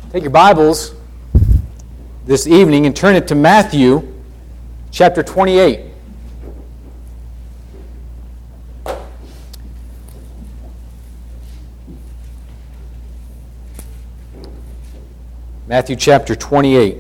Take your Bibles this evening and turn it to Matthew chapter 28. Matthew chapter 28.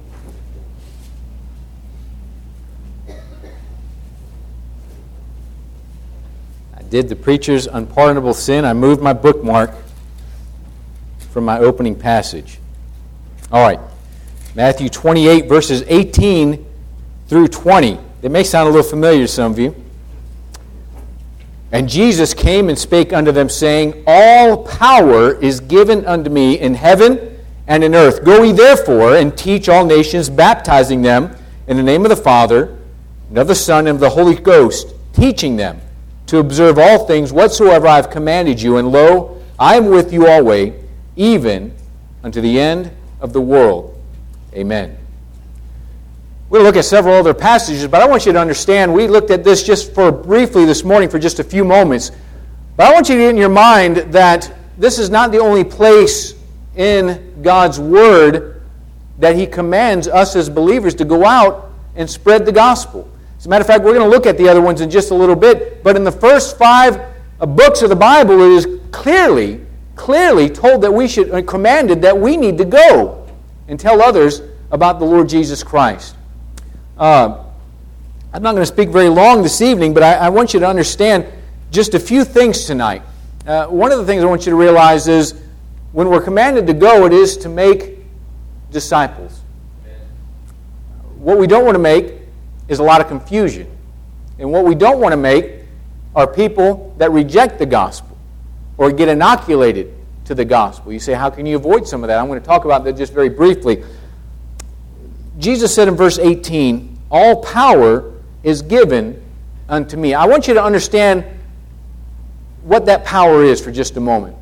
I did the preacher's unpardonable sin. I moved my bookmark from my opening passage. All right. Matthew 28, verses 18 through 20. They may sound a little familiar to some of you. And Jesus came and spake unto them, saying, All power is given unto me in heaven and in earth. Go ye therefore and teach all nations, baptizing them in the name of the Father, and of the Son, and of the Holy Ghost, teaching them to observe all things whatsoever I have commanded you. And lo, I am with you always, even unto the end of the world. Amen. We'll look at several other passages, but I want you to understand, we looked at this just briefly this morning for just a few moments, but I want you to get in your mind that this is not the only place in God's Word that He commands us as believers to go out and spread the gospel. As a matter of fact, we're going to look at the other ones in just a little bit, but in the first 5 books of the Bible, it is clearly told that we should, commanded that we need to go and tell others about the Lord Jesus Christ. I'm not going to speak very long this evening, but I want you to understand just a few things tonight. One of the things I want you to realize is when we're commanded to go, it is to make disciples. What we don't want to make is a lot of confusion. And what we don't want to make are people that reject the gospel or get inoculated to the gospel. You say, how can you avoid some of that? I'm going to talk about that just very briefly. Jesus said in verse 18, all power is given unto me. I want you to understand what that power is for just a moment.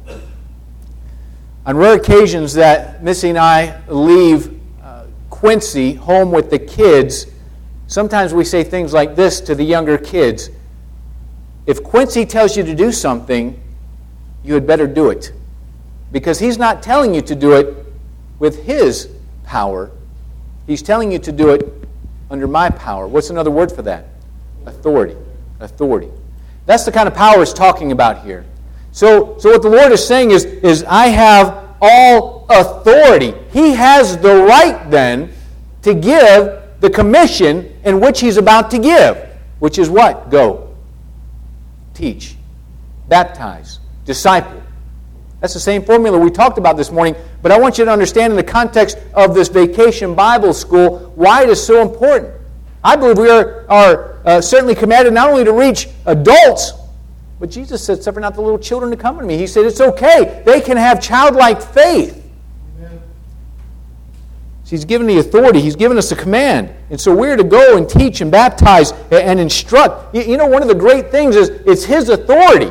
On rare occasions that Missy and I leave Quincy home with the kids, sometimes we say things like this to the younger kids. If Quincy tells you to do something, you had better do it. Because he's not telling you to do it with his power. He's telling you to do it under my power. What's another word for that? Authority. Authority. That's the kind of power he's talking about here. So what the Lord is saying is I have all authority. He has the right then to give the commission in which He's about to give. Which is what? Go. Teach. Baptize. Disciple. That's the same formula we talked about this morning, but I want you to understand in the context of this Vacation Bible School why it is so important. I believe we are certainly commanded not only to reach adults, but Jesus said, suffer not the little children to come to me. He said it's okay. They can have childlike faith. Amen. So He's given the authority. He's given us a command. And so we're to go and teach and baptize and instruct. You know, one of the great things is it's His authority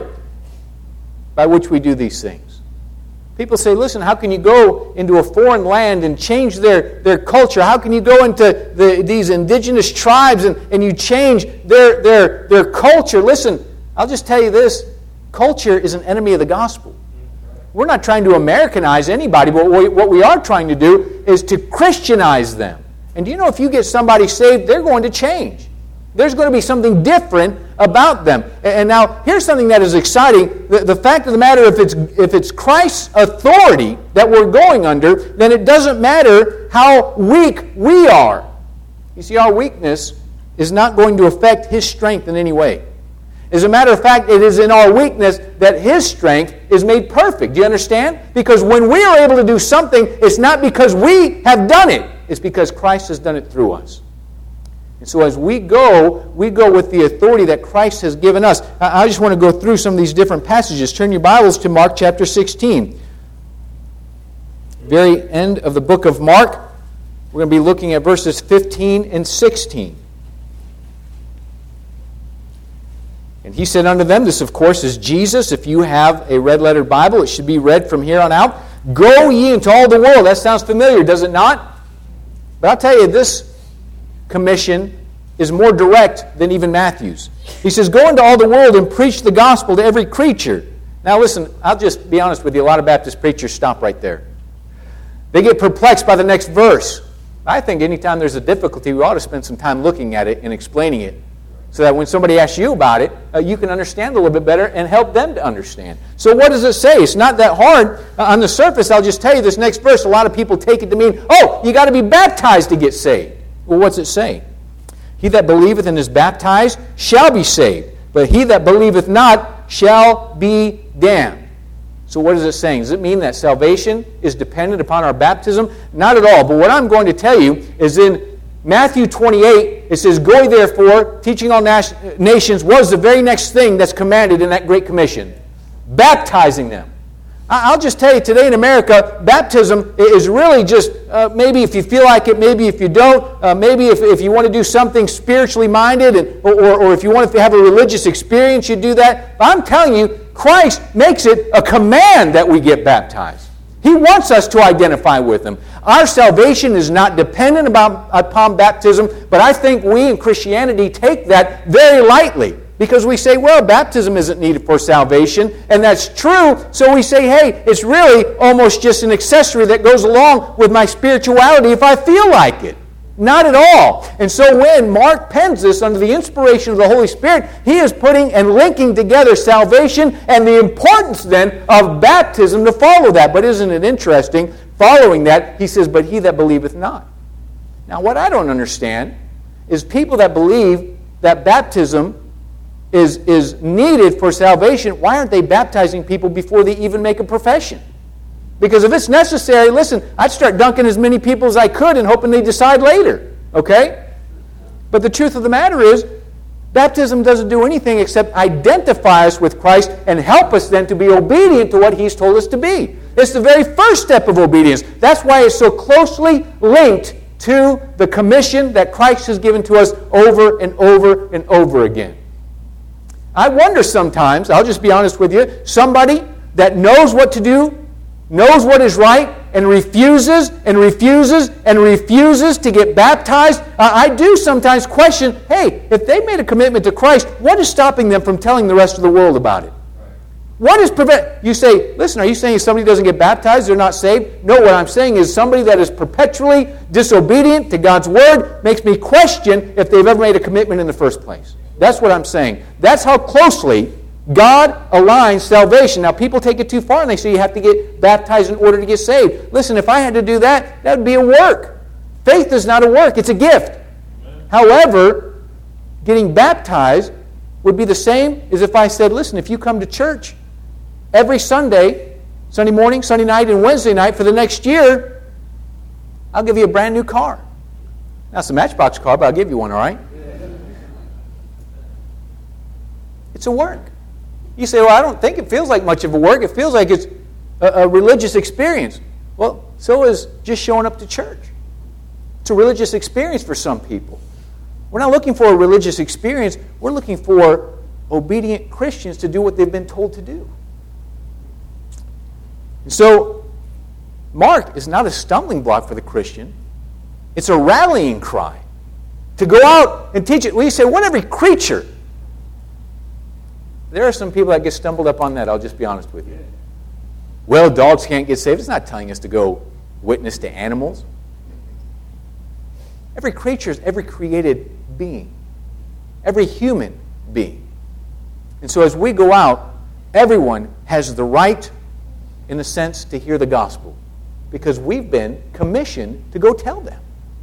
by which we do these things. People say, listen, how can you go into a foreign land and change their culture? How can you go into these indigenous tribes and you change their culture? Listen, I'll just tell you this. Culture is an enemy of the gospel. We're not trying to Americanize anybody, but what we are trying to do is to Christianize them. And do you know if you get somebody saved, they're going to change. There's going to be something different about them. And now, here's something that is exciting. The fact of the matter, if it's Christ's authority that we're going under, then it doesn't matter how weak we are. You see, our weakness is not going to affect His strength in any way. As a matter of fact, it is in our weakness that His strength is made perfect. Do you understand? Because when we are able to do something, it's not because we have done it. It's because Christ has done it through us. And so as we go with the authority that Christ has given us. I just want to go through some of these different passages. Turn your Bibles to Mark chapter 16. Very end of the book of Mark. We're going to be looking at verses 15 and 16. And He said unto them, this of course is Jesus. If you have a red-lettered Bible, it should be read from here on out. Go ye into all the world. That sounds familiar, does it not? But I'll tell you, this commission is more direct than even Matthew's. He says, go into all the world and preach the gospel to every creature. Now listen, I'll just be honest with you, a lot of Baptist preachers stop right there. They get perplexed by the next verse. I think anytime there's a difficulty, we ought to spend some time looking at it and explaining it, so that when somebody asks you about it, you can understand a little bit better and help them to understand. So what does it say? It's not that hard. On the surface, I'll just tell you this next verse, a lot of people take it to mean, oh, you got to be baptized to get saved. Well, what's it say? He that believeth and is baptized shall be saved, but he that believeth not shall be damned. So what is it saying? Does it mean that salvation is dependent upon our baptism? Not at all. But what I'm going to tell you is in Matthew 28, it says, "Go ye therefore, teaching all nations," was the very next thing that's commanded in that Great Commission. Baptizing them. I'll just tell you, today in America, baptism is really just, maybe if you feel like it, maybe if you don't, maybe if you want to do something spiritually minded, or if you want to have a religious experience, you do that. But I'm telling you, Christ makes it a command that we get baptized. He wants us to identify with Him. Our salvation is not dependent upon baptism, but I think we in Christianity take that very lightly. Because we say, well, baptism isn't needed for salvation, and that's true, so we say, hey, it's really almost just an accessory that goes along with my spirituality if I feel like it. Not at all. And so when Mark pens this under the inspiration of the Holy Spirit, he is putting and linking together salvation and the importance then of baptism to follow that. But isn't it interesting, following that, he says, but he that believeth not. Now what I don't understand is people that believe that baptism is needed for salvation, why aren't they baptizing people before they even make a profession? Because if it's necessary, listen, I'd start dunking as many people as I could and hoping they decide later. Okay? But the truth of the matter is, baptism doesn't do anything except identify us with Christ and help us then to be obedient to what He's told us to be. It's the very first step of obedience. That's why it's so closely linked to the commission that Christ has given to us over and over and over again. I wonder sometimes, I'll just be honest with you, somebody that knows what to do, knows what is right, and refuses and refuses and refuses to get baptized, I do sometimes question, hey, if they made a commitment to Christ, what is stopping them from telling the rest of the world about it? What is you say, listen, are you saying if somebody doesn't get baptized, they're not saved? No, what I'm saying is somebody that is perpetually disobedient to God's Word makes me question if they've ever made a commitment in the first place. That's what I'm saying. That's how closely God aligns salvation. Now, people take it too far and they say you have to get baptized in order to get saved. Listen, if I had to do that, that would be a work. Faith is not a work, it's a gift. However, getting baptized would be the same as if I said, listen, if you come to church every Sunday, Sunday morning, Sunday night, and Wednesday night for the next year, I'll give you a brand new car. Now, it's a Matchbox car, but I'll give you one, all right? It's a work. You say, well, I don't think it feels like much of a work. It feels like it's a religious experience. Well, so is just showing up to church. It's a religious experience for some people. We're not looking for a religious experience. We're looking for obedient Christians to do what they've been told to do. And so, Mark is not a stumbling block for the Christian. It's a rallying cry to go out and teach it. Well, you say, what every creature? There are some people that get stumbled up on that, I'll just be honest with you. Well, dogs can't get saved. It's not telling us to go witness to animals. Every creature is every created being. Every human being. And so as we go out, everyone has the right, in a sense, to hear the gospel. Because we've been commissioned to go tell them.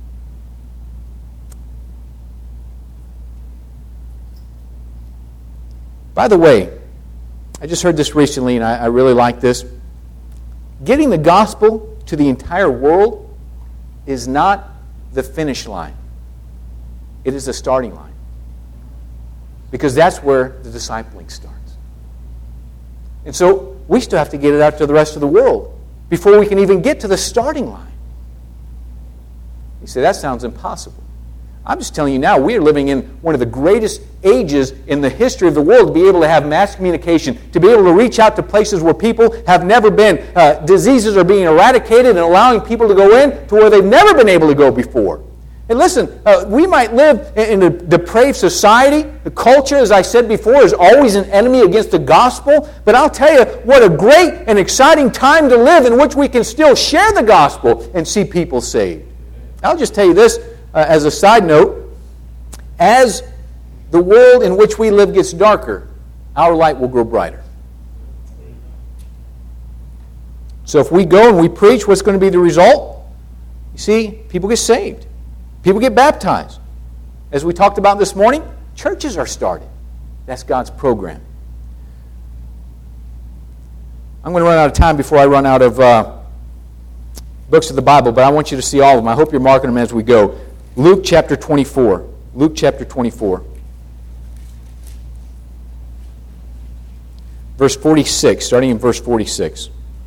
By the way, I just heard this recently, and I really like this. Getting the gospel to the entire world is not the finish line. It is the starting line. Because that's where the discipling starts. And so we still have to get it out to the rest of the world before we can even get to the starting line. You say, that sounds impossible. I'm just telling you now, we are living in one of the greatest ages in the history of the world to be able to have mass communication, to be able to reach out to places where people have never been. Diseases are being eradicated and allowing people to go in to where they've never been able to go before. And listen, we might live in a depraved society. The culture, as I said before, is always an enemy against the gospel. But I'll tell you, what a great and exciting time to live in which we can still share the gospel and see people saved. I'll just tell you this as a side note. As the world in which we live gets darker, our light will grow brighter. So if we go and we preach, what's going to be the result? You see, people get saved. People get baptized. As we talked about this morning, churches are started. That's God's program. I'm going to run out of time before I run out of books of the Bible, but I want you to see all of them. I hope you're marking them as we go. Luke chapter 24. Luke chapter 24. Verse 46, starting in verse 46.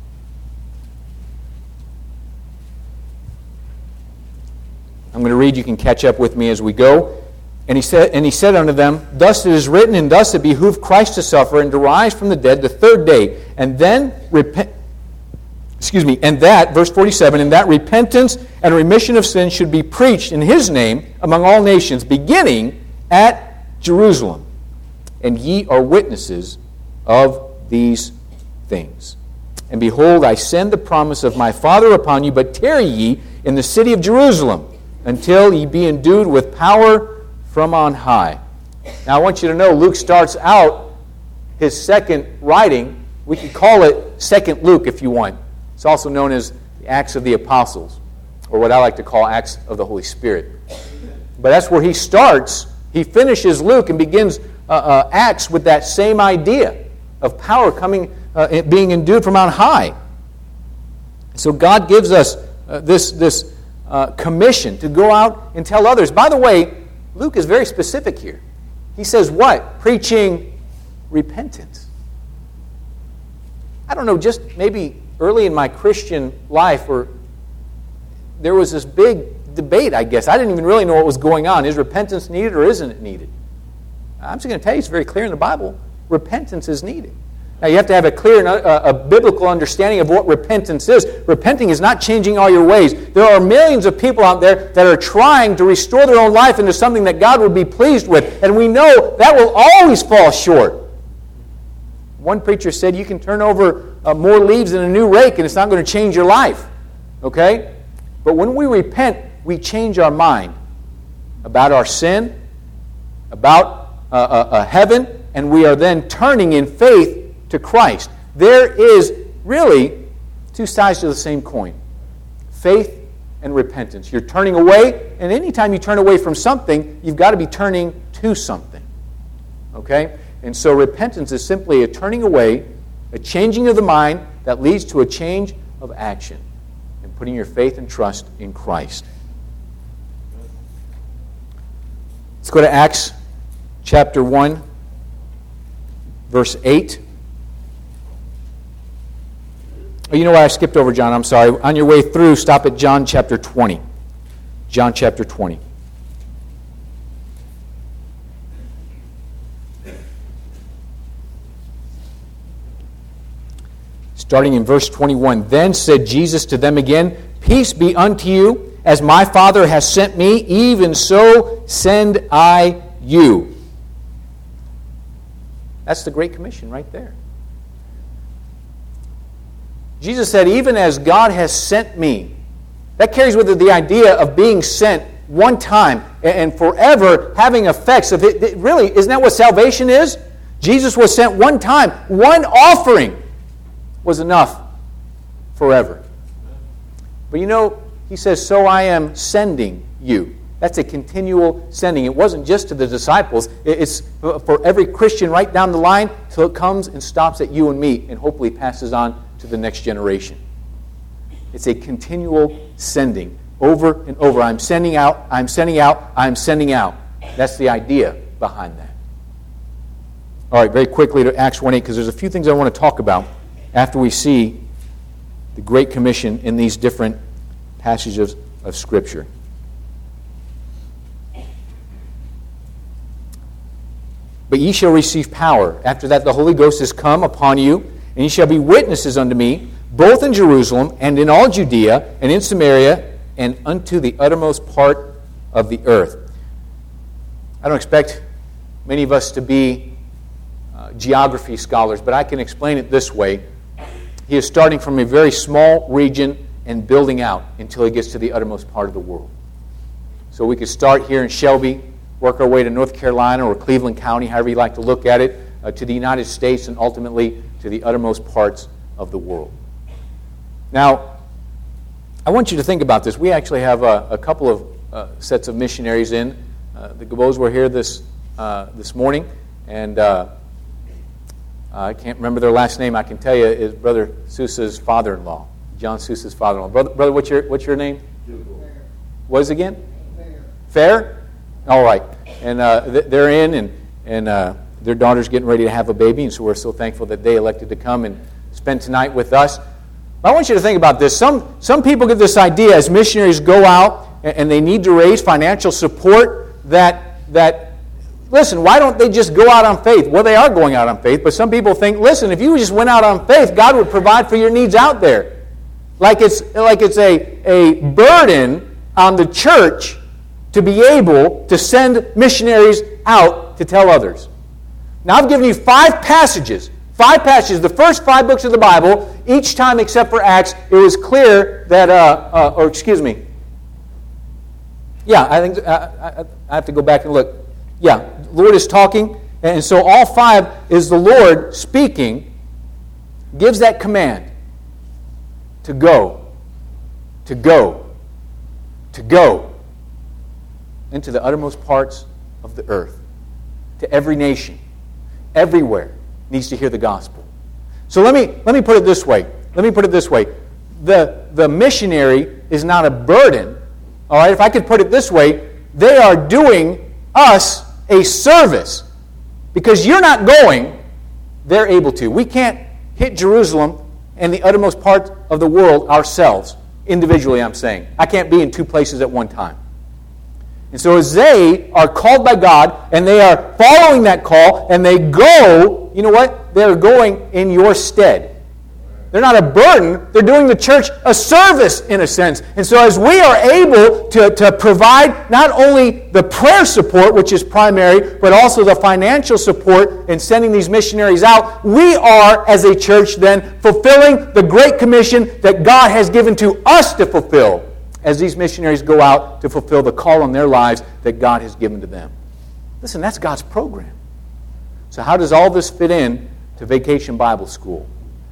I'm going to read, you can catch up with me as we go. And he said unto them, Thus it is written, and thus it behooved Christ to suffer, and to rise from the dead the third day, and then repent. And that, verse 47, and that repentance and remission of sins should be preached in his name among all nations, beginning at Jerusalem. And ye are witnesses of these things. And behold, I send the promise of my Father upon you, but tarry ye in the city of Jerusalem, until ye be endued with power from on high. Now I want you to know, Luke starts out his second writing. We could call it Second Luke if you want. It's also known as the Acts of the Apostles, or what I like to call Acts of the Holy Spirit. But that's where he starts. He finishes Luke and begins Acts with that same idea of power coming, being endued from on high. So God gives us this commission to go out and tell others. By the way, Luke is very specific here. He says what? Preaching repentance. I don't know, just maybe early in my Christian life, or there was this big debate, I guess. I didn't even really know what was going on. Is repentance needed or isn't it needed? I'm just going to tell you, it's very clear in the Bible. Repentance is needed. Now, you have to have a clear a biblical understanding of what repentance is. Repenting is not changing all your ways. There are millions of people out there that are trying to restore their own life into something that God would be pleased with, and we know that will always fall short. One preacher said you can turn over more leaves in a new rake and it's not going to change your life. Okay? But when we repent, we change our mind about our sin, about heaven, and we are then turning in faith to Christ. There is really two sides to the same coin. Faith and repentance. You're turning away, and anytime you turn away from something, you've got to be turning to something. Okay? And so repentance is simply a turning away, a changing of the mind that leads to a change of action and putting your faith and trust in Christ. Let's go to Acts chapter 1, verse 8. Oh, you know what? I skipped over John. I'm sorry. On your way through, stop at John chapter 20. John chapter 20. Starting in verse 21. Then said Jesus to them again, Peace be unto you, as my Father has sent me, even so send I you. That's the Great Commission right there. Jesus said, even as God has sent me. That carries with it the idea of being sent one time and forever having effects of it. Really, isn't that what salvation is? Jesus was sent one time. One offering was enough forever. But you know, he says, so I am sending you. That's a continual sending. It wasn't just to the disciples. It's for every Christian right down the line till it comes and stops at you and me and hopefully passes on to the next generation. It's a continual sending over and over. I'm sending out, I'm sending out, I'm sending out. That's the idea behind that. All right, very quickly to Acts 1:8, because there's a few things I want to talk about after we see the Great Commission in these different passages of Scripture. But ye shall receive power. After that the Holy Ghost is come upon you, and ye shall be witnesses unto me, both in Jerusalem and in all Judea and in Samaria and unto the uttermost part of the earth. I don't expect many of us to be geography scholars, but I can explain it this way. He is starting from a very small region and building out until he gets to the uttermost part of the world. So we could start here in Shelby, work our way to North Carolina or Cleveland County, however you like to look at it, to the United States, and ultimately to the uttermost parts of the world. Now, I want you to think about this. We actually have a couple of sets of missionaries in. The Gabos were here this morning, and I can't remember their last name. I can tell you is Brother Sousa's father-in-law, John Sousa's father-in-law. Brother, what's your name? What is it again? Fair? All right. And they're in, and their daughter's getting ready to have a baby, and so we're so thankful that they elected to come and spend tonight with us. But I want you to think about this. Some people get this idea as missionaries go out and they need to raise financial support that listen, why don't they just go out on faith? Well, they are going out on faith, but some people think, listen, if you just went out on faith, God would provide for your needs out there. Like it's a burden on the church to be able to send missionaries out to tell others. Now, I've given you 5 passages. 5 passages, the first 5 books of the Bible. Each time except for Acts, it was clear that, yeah, I think I have to go back and look. Yeah, the Lord is talking, and so all 5 is the Lord speaking, gives that command to go, to go, to go into the uttermost parts of the earth, to every nation, everywhere needs to hear the gospel. So let me put it this way. The missionary is not a burden. All right, if I could put it this way, they are doing us a service. Because you're not going, they're able to. We can't hit Jerusalem and the uttermost part of the world ourselves. Individually, I'm saying. I can't be in 2 places at one time. And so as they are called by God, and they are following that call, and they go, you know what? They're going in your stead. They're not a burden. They're doing the church a service, in a sense. And so as we are able to provide not only the prayer support, which is primary, but also the financial support in sending these missionaries out, we are, as a church, then fulfilling the Great Commission that God has given to us to fulfill as these missionaries go out to fulfill the call on their lives that God has given to them. Listen, that's God's program. So how does all this fit in to Vacation Bible School?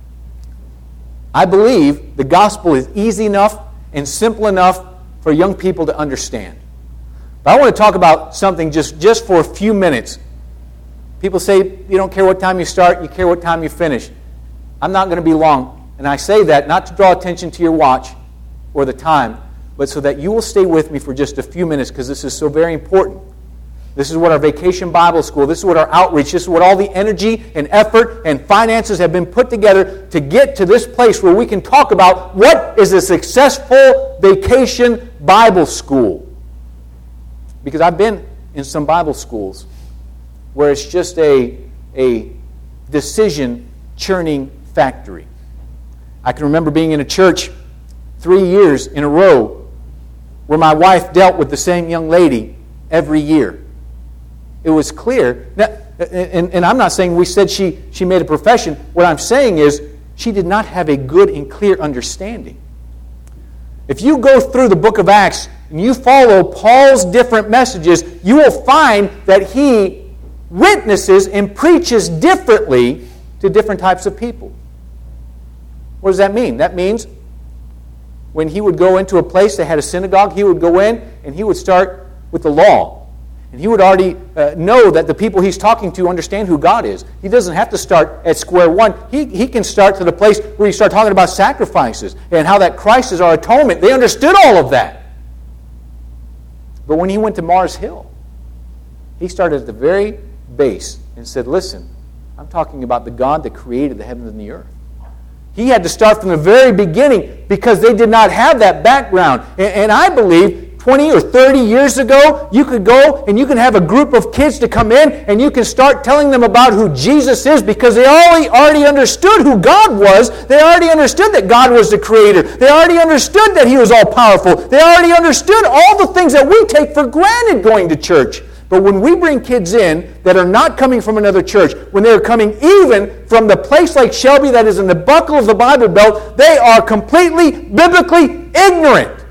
I believe the gospel is easy enough and simple enough for young people to understand. But I want to talk about something just for a few minutes. People say you don't care what time you start, you care what time you finish. I'm not going to be long. And I say that not to draw attention to your watch or the time, but so that you will stay with me for just a few minutes, because this is so very important. This is what our Vacation Bible School, this is what our outreach, this is what all the energy and effort and finances have been put together to get to this place where we can talk about what is a successful Vacation Bible School. Because I've been in some Bible schools where it's just a decision-churning factory. I can remember being in a church 3 years in a row where my wife dealt with the same young lady every year. It was clear. Now, and I'm not saying we said she made a profession. What I'm saying is she did not have a good and clear understanding. If you go through the book of Acts and you follow Paul's different messages, you will find that he witnesses and preaches differently to different types of people. What does that mean? That means when he would go into a place that had a synagogue, he would go in and he would start with the law. And he would already know that the people he's talking to understand who God is. He doesn't have to start at square one. He can start to the place where you start talking about sacrifices and how that Christ is our atonement. They understood all of that. But when he went to Mars Hill, he started at the very base and said, listen, I'm talking about the God that created the heavens and the earth. He had to start from the very beginning because they did not have that background. And I believe 20 or 30 years ago, you could go and you can have a group of kids to come in and you can start telling them about who Jesus is because they already understood who God was. They already understood that God was the Creator. They already understood that He was all-powerful. They already understood all the things that we take for granted going to church. But when we bring kids in that are not coming from another church, when they're coming even from the place like Shelby that is in the buckle of the Bible Belt, they are completely biblically ignorant.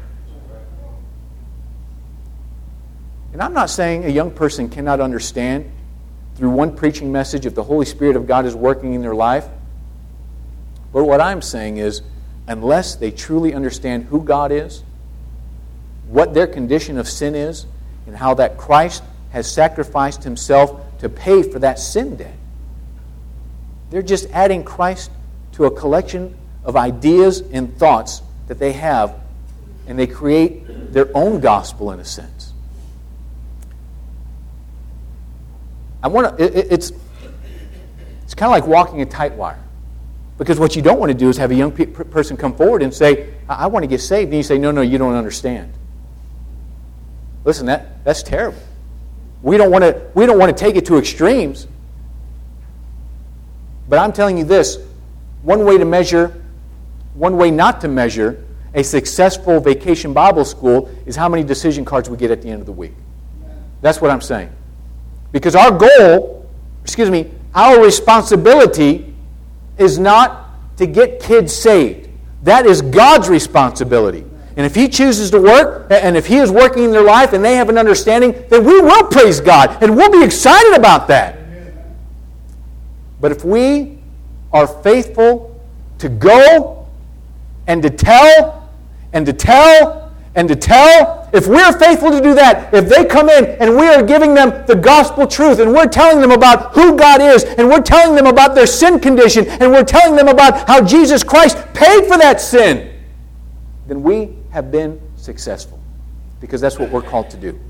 And I'm not saying a young person cannot understand through one preaching message if the Holy Spirit of God is working in their life. But what I'm saying is, unless they truly understand who God is, what their condition of sin is, and how that Christ has sacrificed Himself to pay for that sin debt, they're just adding Christ to a collection of ideas and thoughts that they have, and they create their own gospel in a sense. It's kind of like walking a tight wire. Because what you don't want to do is have a young person come forward and say, I want to get saved. And you say, no, you don't understand. Listen, that's terrible. We don't want to take it to extremes. But I'm telling you this, one way not to measure a successful Vacation Bible School is how many decision cards we get at the end of the week. That's what I'm saying. Because our responsibility is not to get kids saved. That is God's responsibility. And if He chooses to work, and if He is working in their life and they have an understanding, then we will praise God and we'll be excited about that. But if we are faithful to go and to tell and to tell and to tell, if we're faithful to do that, if they come in and we are giving them the gospel truth and we're telling them about who God is and we're telling them about their sin condition and we're telling them about how Jesus Christ paid for that sin, then we have been successful, because that's what we're called to do.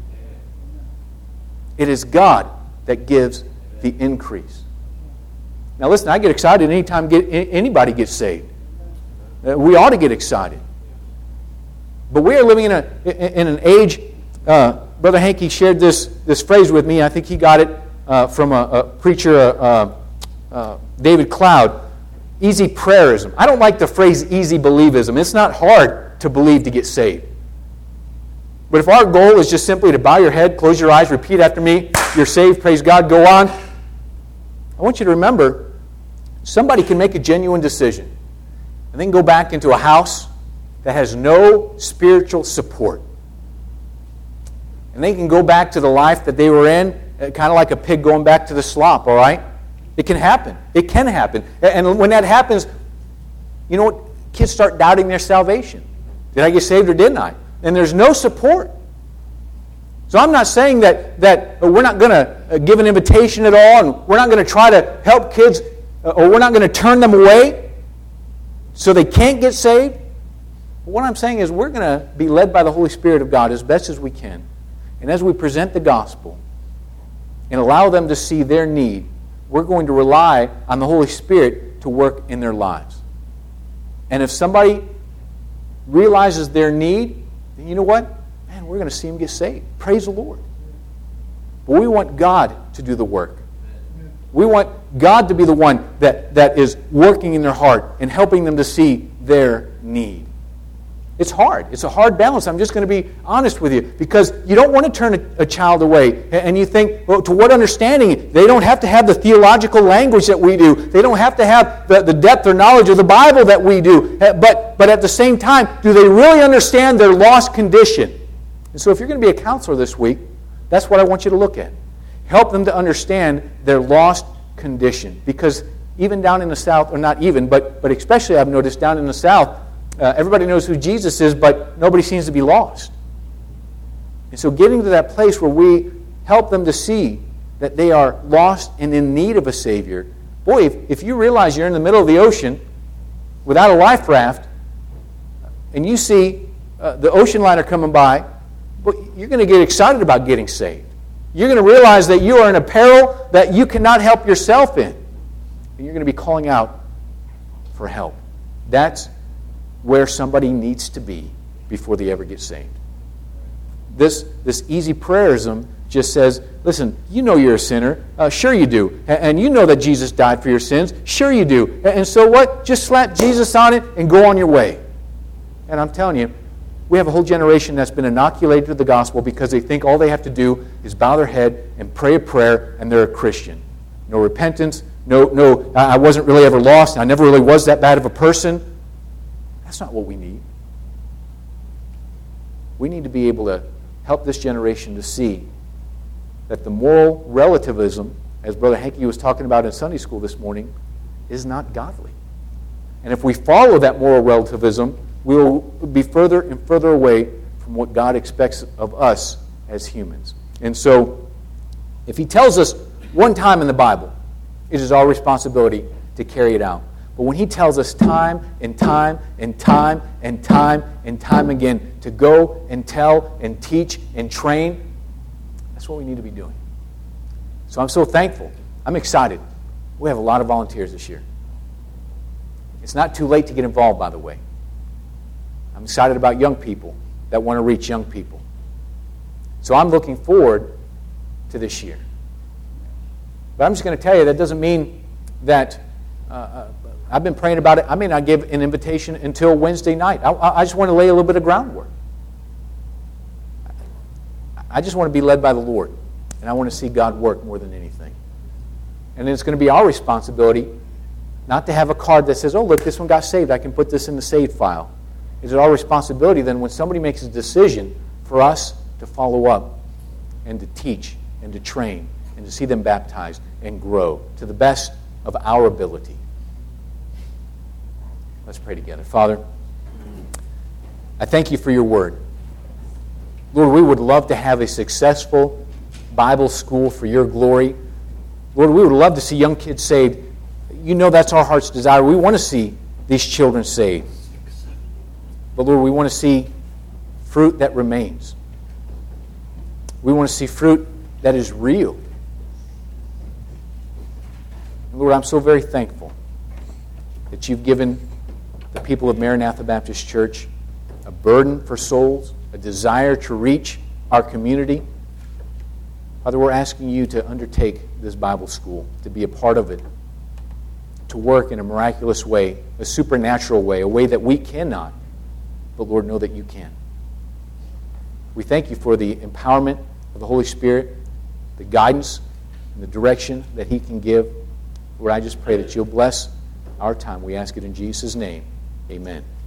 It is God that gives the increase. Now listen, I get excited anytime anybody gets saved. We ought to get excited. But we are living in an age, Brother Hankey shared this phrase with me. I think he got it from a preacher, David Cloud. Easy prayerism. I don't like the phrase easy believism. It's not hard to believe to get saved. But if our goal is just simply to bow your head, close your eyes, repeat after me, you're saved, praise God, go on, I want you to remember, somebody can make a genuine decision and then go back into a house that has no spiritual support. And they can go back to the life that they were in, kind of like a pig going back to the slop, all right? It can happen. It can happen. And when that happens, you know what? Kids start doubting their salvation. Did I get saved or didn't I? And there's no support. So I'm not saying that we're not going to give an invitation at all, and we're not going to try to help kids, or we're not going to turn them away so they can't get saved. But what I'm saying is we're going to be led by the Holy Spirit of God as best as we can. And as we present the gospel and allow them to see their need, we're going to rely on the Holy Spirit to work in their lives. And if somebody realizes their need, then you know what? Man, we're going to see them get saved. Praise the Lord. But we want God to do the work. We want God to be the one that is working in their heart and helping them to see their need. It's hard. It's a hard balance. I'm just going to be honest with you, because you don't want to turn a child away. And you think, well, to what understanding? They don't have to have the theological language that we do. They don't have to have the depth or knowledge of the Bible that we do. But at the same time, do they really understand their lost condition? And so if you're going to be a counselor this week, that's what I want you to look at. Help them to understand their lost condition. Because even down in the South, or not even, but especially I've noticed down in the South, everybody knows who Jesus is, but nobody seems to be lost. And so getting to that place where we help them to see that they are lost and in need of a Savior. Boy, if you realize you're in the middle of the ocean without a life raft, and you see the ocean liner coming by, you're going to get excited about getting saved. You're going to realize that you are in a peril that you cannot help yourself in. And you're going to be calling out for help. That's where somebody needs to be before they ever get saved. this easy prayerism just says, listen, you know you're a sinner. Sure you do. And you know that Jesus died for your sins. Sure you do. And so what? Just slap Jesus on it and go on your way. And I'm telling you, we have a whole generation that's been inoculated to the gospel because they think all they have to do is bow their head and pray a prayer and they're a Christian. No repentance. No, I wasn't really ever lost. I never really was that bad of a person. That's not what we need. We need to be able to help this generation to see that the moral relativism, as Brother Henke was talking about in Sunday school this morning, is not godly. And if we follow that moral relativism, we will be further and further away from what God expects of us as humans. And so, if He tells us one time in the Bible, it is our responsibility to carry it out. But when He tells us time and time and time and time and time again to go and tell and teach and train, that's what we need to be doing. So I'm so thankful. I'm excited. We have a lot of volunteers this year. It's not too late to get involved, by the way. I'm excited about young people that want to reach young people. So I'm looking forward to this year. But I'm just going to tell you, that doesn't mean that I've been praying about it. I may not give an invitation until Wednesday night. I just want to lay a little bit of groundwork. I just want to be led by the Lord. And I want to see God work more than anything. And then it's going to be our responsibility not to have a card that says, oh, look, this one got saved. I can put this in the saved file. Is it our responsibility then when somebody makes a decision for us to follow up and to teach and to train and to see them baptized and grow to the best of our ability? Let's pray together. Father, I thank You for Your word. Lord, we would love to have a successful Bible school for Your glory. Lord, we would love to see young kids saved. You know that's our heart's desire. We want to see these children saved. But Lord, we want to see fruit that remains. We want to see fruit that is real. And Lord, I'm so very thankful that You've given the people of Maranatha Baptist Church a burden for souls, a desire to reach our community. Father, we're asking You to undertake this Bible school, to be a part of it, to work in a miraculous way, a supernatural way, a way that we cannot, but Lord, know that You can. We thank You for the empowerment of the Holy Spirit, the guidance and the direction that He can give. Lord, I just pray that You'll bless our time. We ask it in Jesus' name. Amen.